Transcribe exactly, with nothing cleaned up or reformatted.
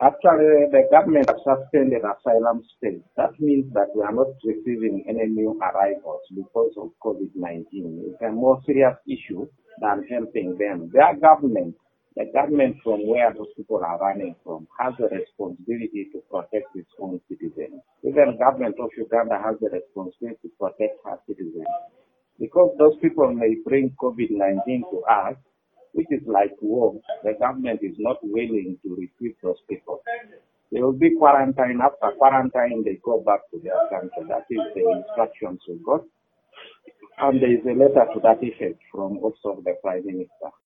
Actually, the government has suspended asylum stays. That means that we are not receiving any new arrivals because of COVID nineteen. It's a more serious issue than helping them. Their government, the government from where those people are running from, has a responsibility to protect its own citizens. Even the government of Uganda has a responsibility to protect her citizens. Because those people may bring COVID nineteen to us, which is like war, the government is not willing to receive those people. They will be quarantined. After quarantine, they go back to their country. That is the instructions we got. And there is a letter to that effect from also the Prime Minister.